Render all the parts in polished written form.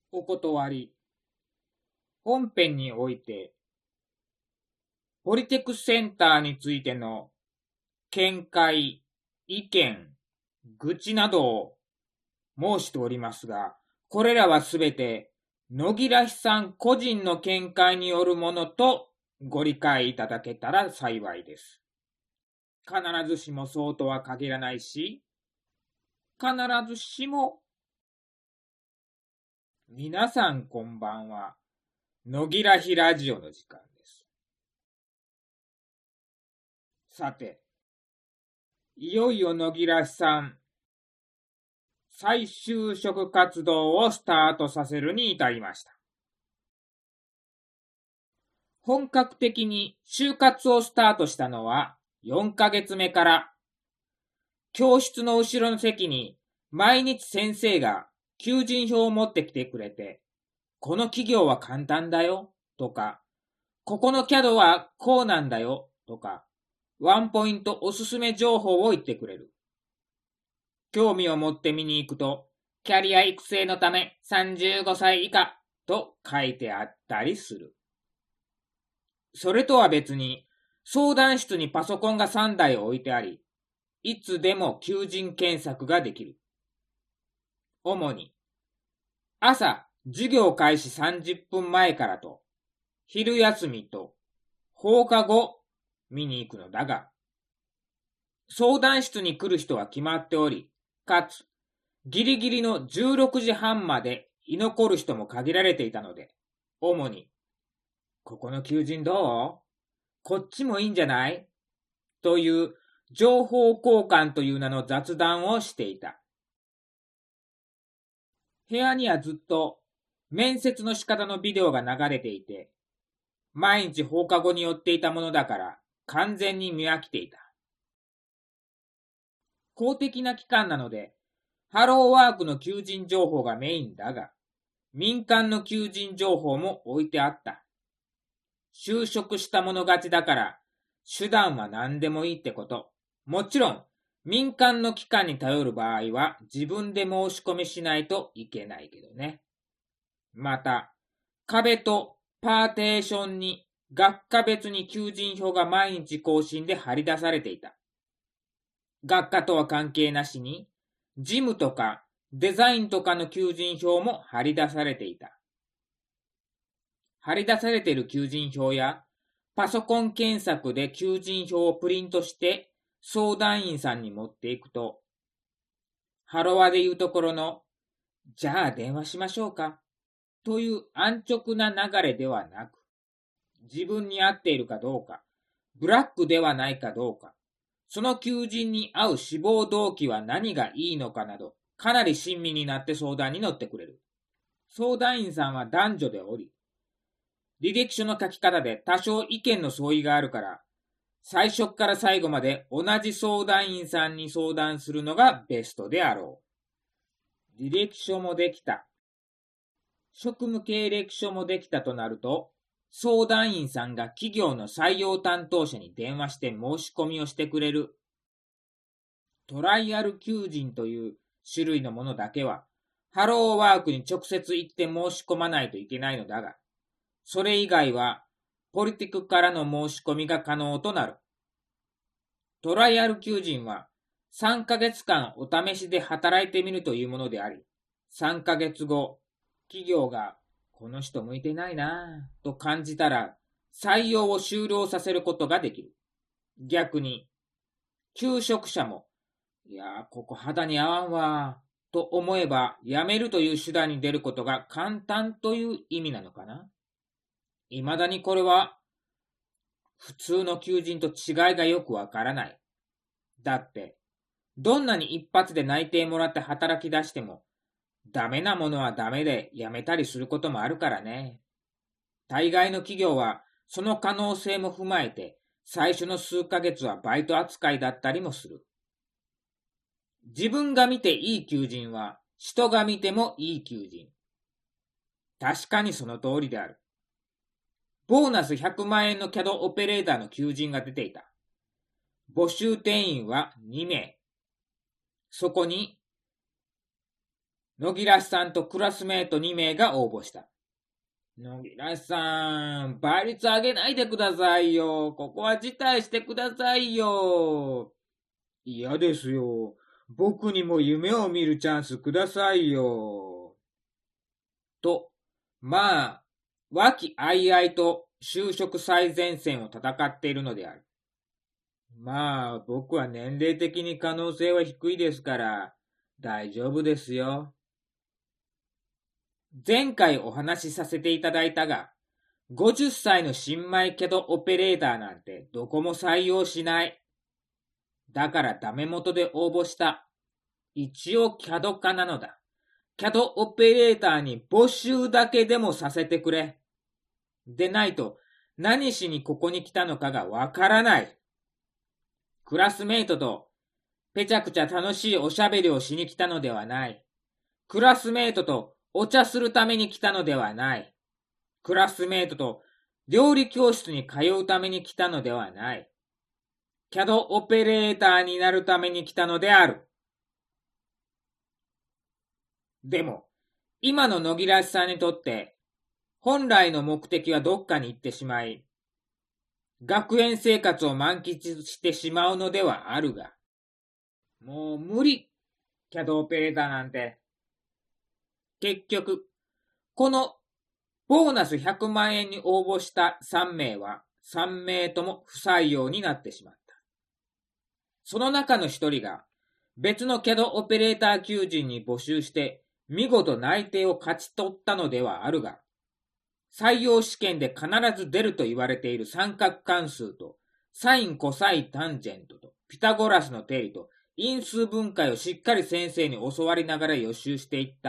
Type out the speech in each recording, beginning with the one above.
お断り。本編において、ポリテクスセンターについての見解、意見、愚痴などを申しておりますが、これらはすべて野木らしさん個人の見解によるものとご理解いただけたら幸いです。必ずしもそうとは限らないし、必ずしも皆さんこんばんは。野木らひラジオの時間です。さて、いよいよ野木らさん、再就職活動をスタートさせるに至りました。本格的に就活をスタートしたのは4ヶ月目から、教室の後ろの席に毎日先生が求人票を持ってきてくれて、この企業は簡単だよとか、ここのCADはこうなんだよとか、ワンポイントおすすめ情報を言ってくれる。興味を持って見に行くと、キャリア育成のため35歳以下と書いてあったりする。それとは別に、相談室にパソコンが3台置いてあり、いつでも求人検索ができる。主に、朝授業開始30分前からと、昼休みと放課後見に行くのだが、相談室に来る人は決まっており、かつ、ギリギリの16時半まで居残る人も限られていたので、主に、ここの求人どう？こっちもいいんじゃない？という情報交換という名の雑談をしていた。部屋にはずっと面接の仕方のビデオが流れていて、毎日放課後に寄っていたものだから完全に見飽きていた。公的な機関なので、ハローワークの求人情報がメインだが、民間の求人情報も置いてあった。就職した者勝ちだから、手段は何でもいいってこと。もちろん、民間の機関に頼る場合は自分で申し込みしないといけないけどね。また、壁とパーテーションに学科別に求人票が毎日更新で貼り出されていた。学科とは関係なしに、事務とかデザインとかの求人票も貼り出されていた。貼り出されている求人票や、パソコン検索で求人票をプリントして相談員さんに持っていくと、ハロワでいうところの、じゃあ電話しましょうか、という安直な流れではなく、自分に合っているかどうか、ブラックではないかどうか、その求人に合う志望動機は何がいいのかなど、かなり親身になって相談に乗ってくれる。相談員さんは男女でおり、履歴書の書き方で多少意見の相違があるから、最初から最後まで同じ相談員さんに相談するのがベストであろう。履歴書もできた。職務経歴書もできたとなると、相談員さんが企業の採用担当者に電話して申し込みをしてくれる。トライアル求人という種類のものだけは、ハローワークに直接行って申し込まないといけないのだが、それ以外は、ポリティクからの申し込みが可能となる。トライアル求人は、3ヶ月間お試しで働いてみるというものであり、3ヶ月後、企業が、この人向いてないなぁと感じたら、採用を終了させることができる。逆に、求職者も、いやー、ここ肌に合わんわーと思えば、辞めるという手段に出ることが簡単という意味なのかな。未だにこれは、普通の求人と違いがよくわからない。だって、どんなに一発で内定もらって働き出しても、ダメなものはダメで辞めたりすることもあるからね。大概の企業は、その可能性も踏まえて、最初の数ヶ月はバイト扱いだったりもする。自分が見ていい求人は、人が見てもいい求人。確かにその通りである。ボーナス100万円のCADオペレーターの求人が出ていた。募集定員は2名。そこに、 野木らしさんとクラスメート2名が応募した。野木らしさん、倍率上げないでくださいよ。ここは辞退してくださいよ。嫌ですよ。僕にも夢を見るチャンスくださいよ。と、まあ、和気あいあいと就職最前線を戦っているのである。まあ、僕は年齢的に可能性は低いですから、大丈夫ですよ。前回お話しさせていただいたが、50歳の新米キャドオペレーターなんてどこも採用しない。だからダメ元で応募した。一応キャド科なのだ。キャドオペレーターに募集だけでもさせてくれ。でないと何しにここに来たのかがわからない。クラスメイトとぺちゃくちゃ楽しいおしゃべりをしに来たのではない。クラスメイトとお茶するために来たのではない。クラスメイトと料理教室に通うために来たのではない。キャドオペレーターになるために来たのである。でも、今の野木らしさんにとって、本来の目的はどっかに行ってしまい、学園生活を満喫してしまうのではあるが、もう無理、キャドオペレーターなんて。結局、このボーナス100万円に応募した3名は3名とも不採用になってしまった。その中の1人が別のキャドオペレーター求人に募集して見事内定を勝ち取ったのではあるが、採用試験で必ず出ると言われている三角関数とサインコサイタンジェントとピタゴラスの定理と因数分解をしっかり先生に教わりながら予習していった。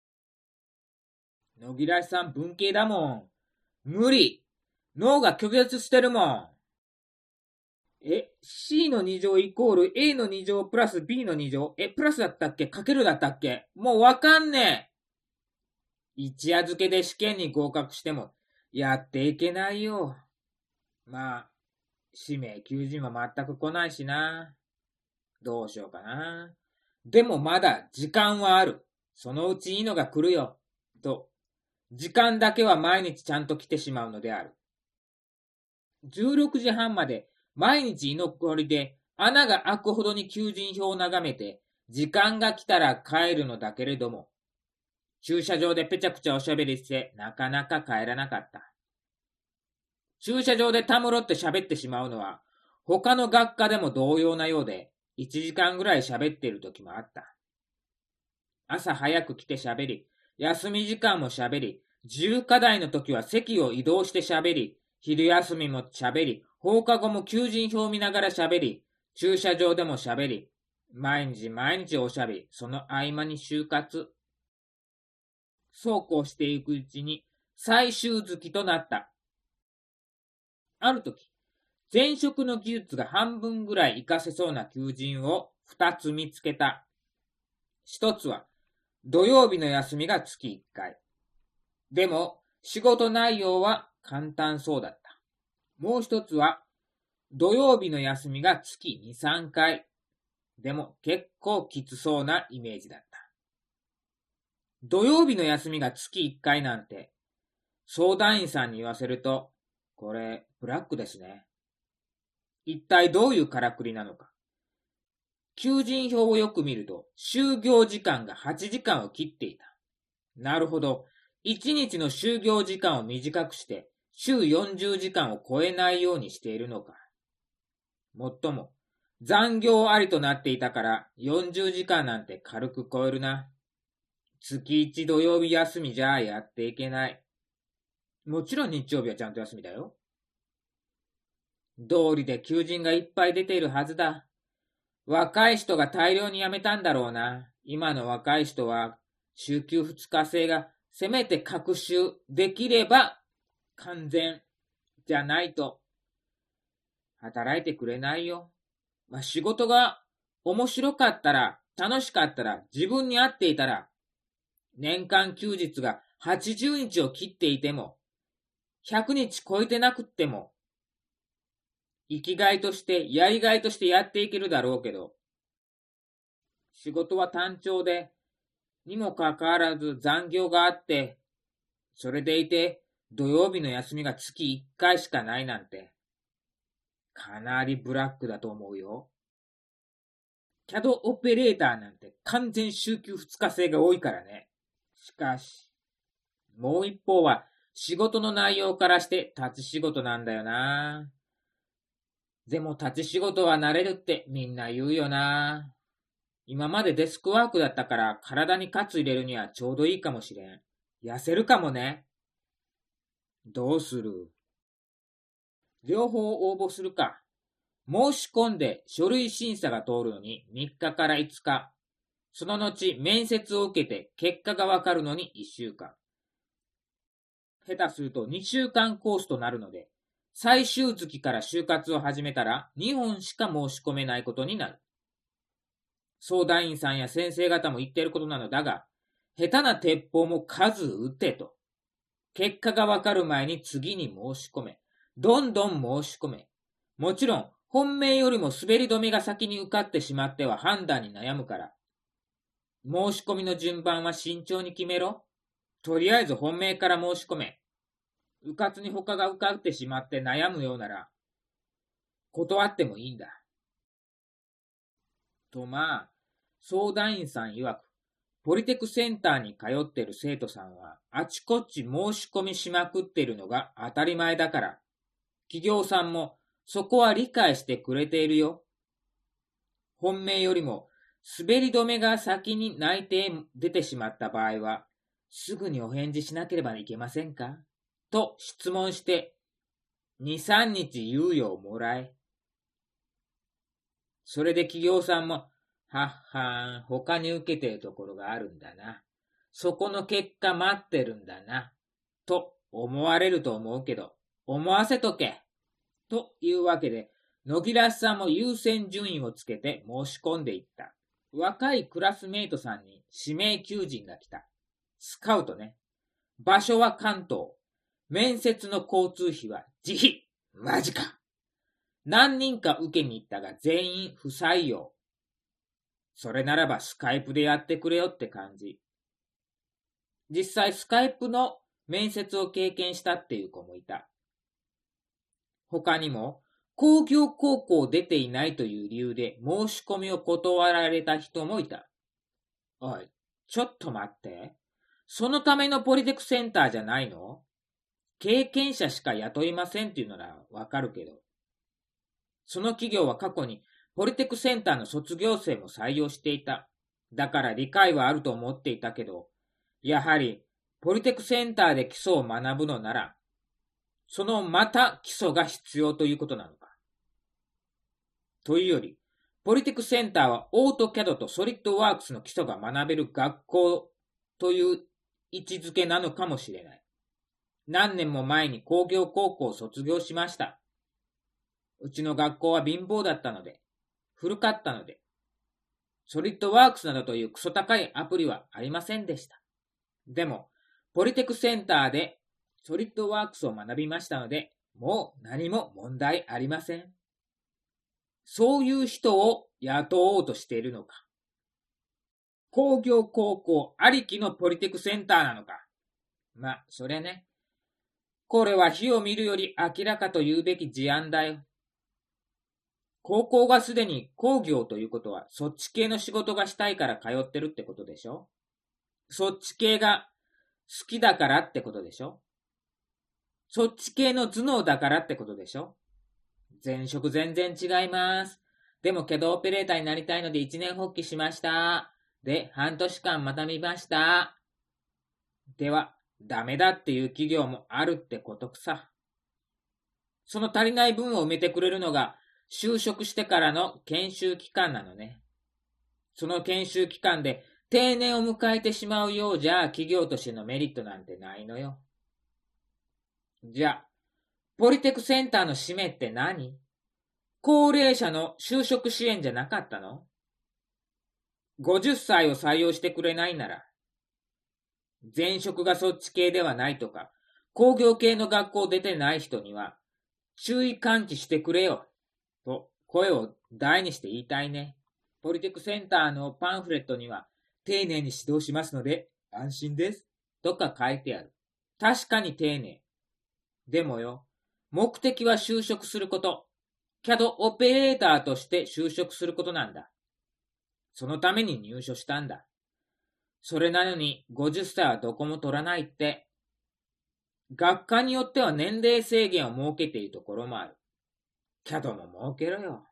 野木らしさん文系だもん。無理。脳が拒絶してるもん。C の2乗イコール A の2乗プラス B の2乗。プラスだったっけかけるだったっけもうわかんねえ。一夜漬けで試験に合格してもやっていけないよ。まあ、指名求人は全く来ないしな。どうしようかな。でもまだ時間はある。そのうちいいのが来るよ。と、時間だけは毎日ちゃんと来てしまうのである。16時半まで毎日居残りで穴が開くほどに求人票を眺めて、時間が来たら帰るのだけれども、駐車場でぺちゃくちゃおしゃべりしてなかなか帰らなかった。駐車場でたむろって喋ってしまうのは、他の学科でも同様なようで、1時間ぐらい喋っている時もあった。朝早く来て喋り、休み時間も喋り、自由課題の時は席を移動して喋り、昼休みも喋り、放課後も求人票を見ながら喋り、駐車場でも喋り、毎日毎日おしゃべり、その合間に就活。そうこうしていくうちに最終月となった。ある時、前職の技術が半分ぐらい活かせそうな求人を2つ見つけた。1つは土曜日の休みが月1回。でも仕事内容は簡単そうだった。もう1つは土曜日の休みが月2、3回。でも結構きつそうなイメージだった。土曜日の休みが月1回なんて、相談員さんに言わせると、これブラックですね。一体どういうからくりなのか。求人票をよく見ると、就業時間が8時間を切っていた。なるほど。1日の就業時間を短くして、週40時間を超えないようにしているのか。もっとも、残業ありとなっていたから40時間なんて軽く超えるな。月1土曜日休みじゃやっていけない。もちろん日曜日はちゃんと休みだよ。道理で求人がいっぱい出ているはずだ。若い人が大量に辞めたんだろうな。今の若い人は、週休2日制がせめて隔週できれば完全じゃないと働いてくれないよ。仕事が面白かったら、楽しかったら、自分に合っていたら、年間休日が80日を切っていても、100日超えてなくっても、生きがいとして、やりがいとしてやっていけるだろうけど、仕事は単調で、 にもかかわらず残業があって、それでいて土曜日の休みが月1回しかないなんて、かなりブラックだと思うよ。CAD オペレーターなんて完全週休2日制が多いからね。しかし、もう一方は仕事の内容からして立ち仕事なんだよな。でも立ち仕事は慣れるってみんな言うよな。今までデスクワークだったから体にカツ入れるにはちょうどいいかもしれん。痩せるかもね。どうする？両方応募するか。申し込んで書類審査が通るのに3日から5日。その後面接を受けて結果がわかるのに1週間。下手すると2週間コースとなるので、最終月から就活を始めたら2本しか申し込めないことになる。相談員さんや先生方も言っていることなのだが、下手な鉄砲も数打てと。結果がわかる前に次に申し込め。どんどん申し込め。もちろん、本命よりも滑り止めが先に受かってしまっては判断に悩むから。申し込みの順番は慎重に決めろ。とりあえず本命から申し込め。うかつに他が受かってしまって悩むようなら、断ってもいいんだ。と相談員さん曰く、ポリテクセンターに通っている生徒さんは、あちこち申し込みしまくっているのが当たり前だから、企業さんもそこは理解してくれているよ。本命よりも滑り止めが先に内定出てしまった場合は、すぐにお返事しなければいけませんかと質問して、2、3日猶予をもらえ。それで企業さんも、はっはーん、他に受けてるところがあるんだな。そこの結果待ってるんだな。と思われると思うけど、思わせとけ。というわけで、野木らしさんも優先順位をつけて申し込んでいった。若いクラスメイトさんに指名求人が来た。スカウトね。場所は関東。面接の交通費は自費。マジか。何人か受けに行ったが全員不採用。それならばスカイプでやってくれよって感じ。実際スカイプの面接を経験したっていう子もいた。他にも工業高校出ていないという理由で申し込みを断られた人もいた。おい、ちょっと待って。そのためのポリテクセンターじゃないの？経験者しか雇いませんっていうならわかるけど。その企業は過去にポリテクセンターの卒業生も採用していた。だから理解はあると思っていたけど、やはりポリテクセンターで基礎を学ぶのなら、そのまた基礎が必要ということなのか。というより、ポリテクセンターはオートキャドとソリッドワークスの基礎が学べる学校という位置づけなのかもしれない。何年も前に工業高校を卒業しました。うちの学校は貧乏だったので、古かったので、ソリッドワークスなどというクソ高いアプリはありませんでした。でも、ポリテクセンターでソリッドワークスを学びましたので、もう何も問題ありません。そういう人を雇おうとしているのか。工業高校ありきのポリテクセンターなのか。それね。これは火を見るより明らかと言うべき事案だよ。高校がすでに工業ということは、そっち系の仕事がしたいから通ってるってことでしょ？そっち系が好きだからってことでしょ？そっち系の頭脳だからってことでしょ？前職全然違います。でもCADオペレーターになりたいので一年発起しました。で、半年間また見ました。では、ダメだっていう企業もあるってことさ。その足りない分を埋めてくれるのが、就職してからの研修期間なのね。その研修期間で定年を迎えてしまうようじゃ企業としてのメリットなんてないのよ。じゃあ、ポリテクセンターの使命って何？高齢者の就職支援じゃなかったの？ 50 歳を採用してくれないなら、前職がそっち系ではないとか、工業系の学校出てない人には、注意喚起してくれよ。と声を大にして言いたいね。ポリテクセンターのパンフレットには丁寧に指導しますので安心です。とか書いてある。確かに丁寧。でもよ、目的は就職すること。CAD オペレーターとして就職することなんだ。そのために入所したんだ。それなのに50歳はどこも取らないって。学科によっては年齢制限を設けているところもある。CAD も設けろよ。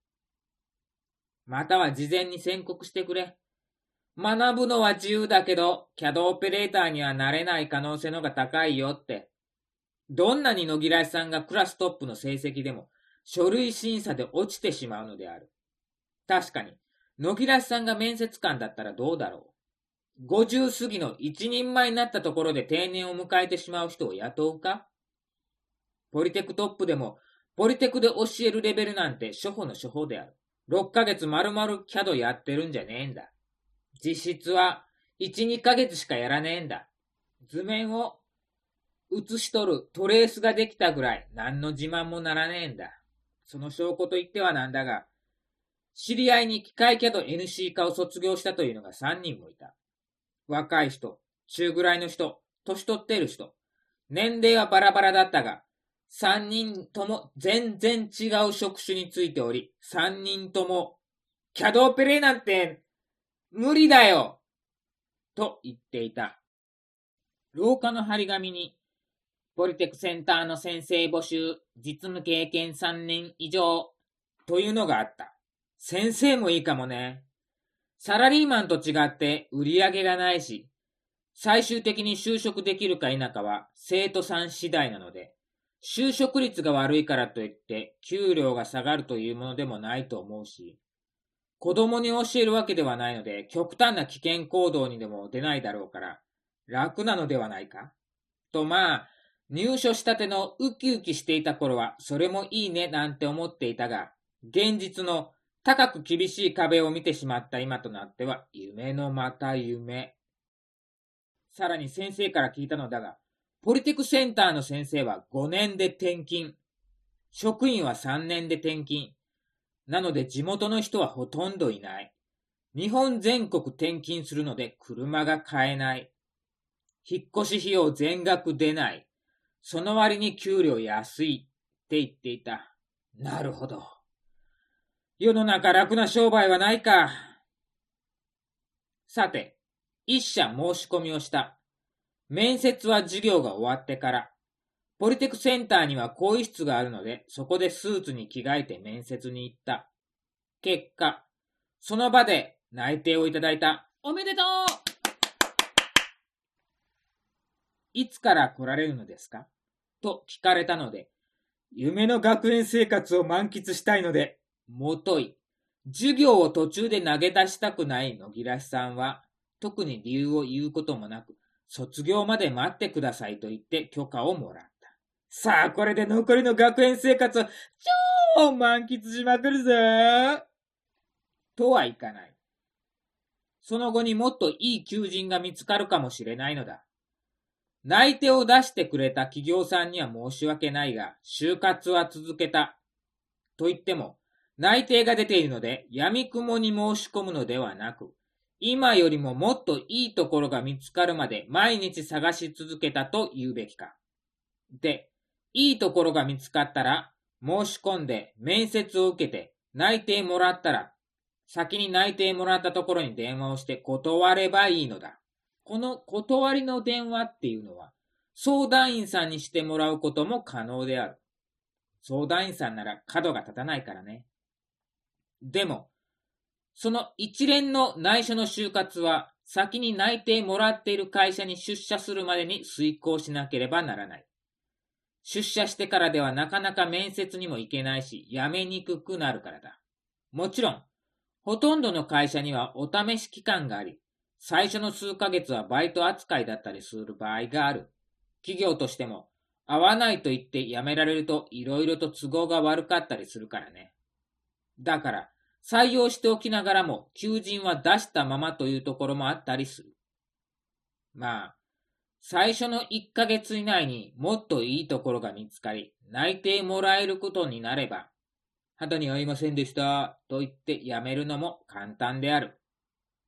または事前に宣告してくれ。学ぶのは自由だけど、CAD オペレーターにはなれない可能性の方が高いよって。どんなに野木らしさんがクラストップの成績でも、書類審査で落ちてしまうのである。確かに、野木らしさんが面接官だったらどうだろう。50過ぎの一人前になったところで定年を迎えてしまう人を雇うか。ポリテクトップでも、ポリテクで教えるレベルなんて初歩の初歩である。6ヶ月丸々 CAD やってるんじゃねえんだ。実質は1、2ヶ月しかやらねえんだ。図面を写し取るトレースができたぐらい何の自慢もならねえんだ。その証拠と言ってはなんだが、知り合いに機械CAD NC 科を卒業したというのが3人もいた。若い人、中ぐらいの人、年取っている人、年齢はバラバラだったが、3人とも全然違う職種についており、3人とも、CAD オペレなんて無理だよと言っていた。廊下の張り紙に、ポリテクセンターの先生募集、実務経験3年以上というのがあった。先生もいいかもね。サラリーマンと違って売り上げがないし、最終的に就職できるか否かは生徒さん次第なので、就職率が悪いからといって給料が下がるというものでもないと思うし、子供に教えるわけではないので極端な危険行動にでも出ないだろうから楽なのではないかと。入所したてのウキウキしていた頃はそれもいいねなんて思っていたが、現実の高く厳しい壁を見てしまった今となっては夢のまた夢。さらに先生から聞いたのだが、ポリテクセンターの先生は5年で転勤、職員は3年で転勤。なので地元の人はほとんどいない。日本全国転勤するので車が買えない。引っ越し費用全額出ない。その割に給料安いって言っていた。なるほど。世の中楽な商売はないか。さて、一社申し込みをした。面接は授業が終わってから。ポリテクセンターには更衣室があるので、そこでスーツに着替えて面接に行った。結果、その場で内定をいただいた。おめでとう。いつから来られるのですかと聞かれたので、夢の学園生活を満喫したいので、もとい。授業を途中で投げ出したくない野木らしさんは、特に理由を言うこともなく、卒業まで待ってくださいと言って許可をもらった。さあ、これで残りの学園生活を超満喫しまくるぞとはいかない。その後にもっといい求人が見つかるかもしれないのだ。内定を出してくれた企業さんには申し訳ないが、就活は続けた。と言っても、内定が出ているので、闇雲に申し込むのではなく、今よりももっといいところが見つかるまで毎日探し続けたと言うべきか。で、いいところが見つかったら、申し込んで面接を受けて内定もらったら、先に内定もらったところに電話をして断ればいいのだ。この断りの電話っていうのは、相談員さんにしてもらうことも可能である。相談員さんなら角が立たないからね。でも、その一連の内緒の就活は、先に内定もらっている会社に出社するまでに遂行しなければならない。出社してからではなかなか面接にも行けないし、辞めにくくなるからだ。もちろん、ほとんどの会社にはお試し期間があり、最初の数ヶ月はバイト扱いだったりする場合がある。企業としても、合わないと言って辞められると色々と都合が悪かったりするからね。だから、採用しておきながらも、求人は出したままというところもあったりする。最初の1ヶ月以内にもっといいところが見つかり、内定もらえることになれば、肌に合いませんでしたと言って辞めるのも簡単である。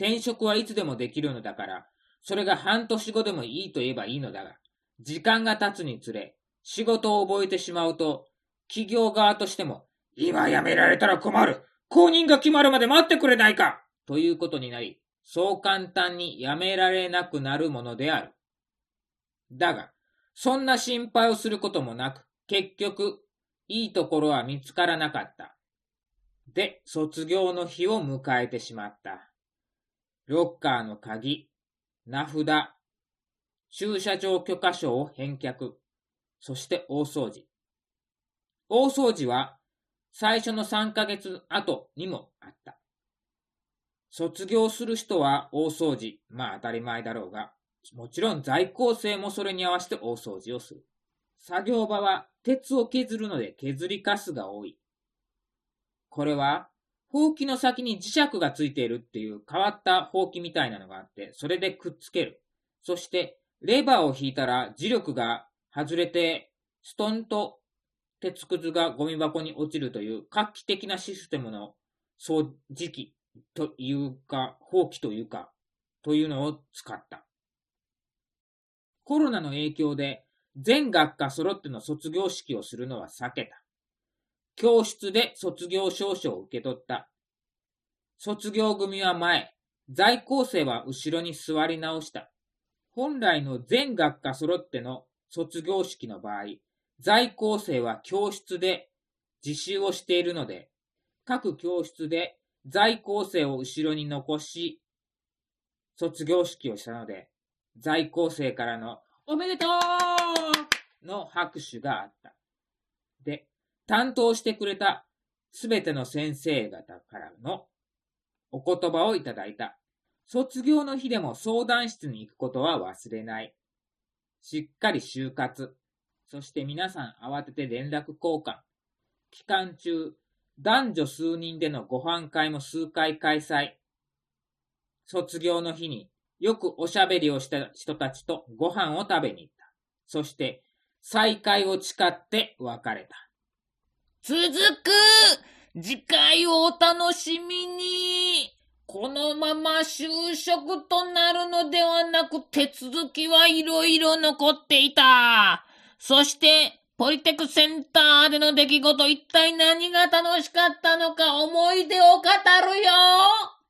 転職はいつでもできるのだから、それが半年後でもいいと言えばいいのだが、時間が経つにつれ、仕事を覚えてしまうと、企業側としても、今辞められたら困る。後任が決まるまで待ってくれないかということになり、そう簡単に辞められなくなるものである。だが、そんな心配をすることもなく、結局、いいところは見つからなかった。で、卒業の日を迎えてしまった。ロッカーの鍵、名札、駐車場許可証を返却、そして大掃除。大掃除は最初の3ヶ月後にもあった。卒業する人は大掃除、まあ当たり前だろうが、もちろん在校生もそれに合わせて大掃除をする。作業場は鉄を削るので削りカスが多い。これは、ほうきの先に磁石がついているっていう変わったほうきみたいなのがあって、それでくっつける。そして、レバーを引いたら磁力が外れて、ストンと鉄くずがゴミ箱に落ちるという画期的なシステムの掃除機というか、ほうきというか、というのを使った。コロナの影響で全学科揃っての卒業式をするのは避けた。教室で卒業証書を受け取った。卒業組は前、在校生は後ろに座り直した。本来の全学科揃っての卒業式の場合、在校生は教室で自習をしているので、各教室で在校生を後ろに残し、卒業式をしたので、在校生からのおめでとうの拍手があった。で、担当してくれたすべての先生方からのお言葉をいただいた。卒業の日でも相談室に行くことは忘れない。しっかり就活。そして皆さん慌てて連絡交換。期間中、男女数人でのご飯会も数回開催。卒業の日によくおしゃべりをした人たちとご飯を食べに行った。そして再会を誓って別れた。 続く！次回をお楽しみに。このまま就職となるのではなく手続きはいろいろ残っていた。そしてポリテクセンターでの出来事、一体何が楽しかったのか思い出を語るよ。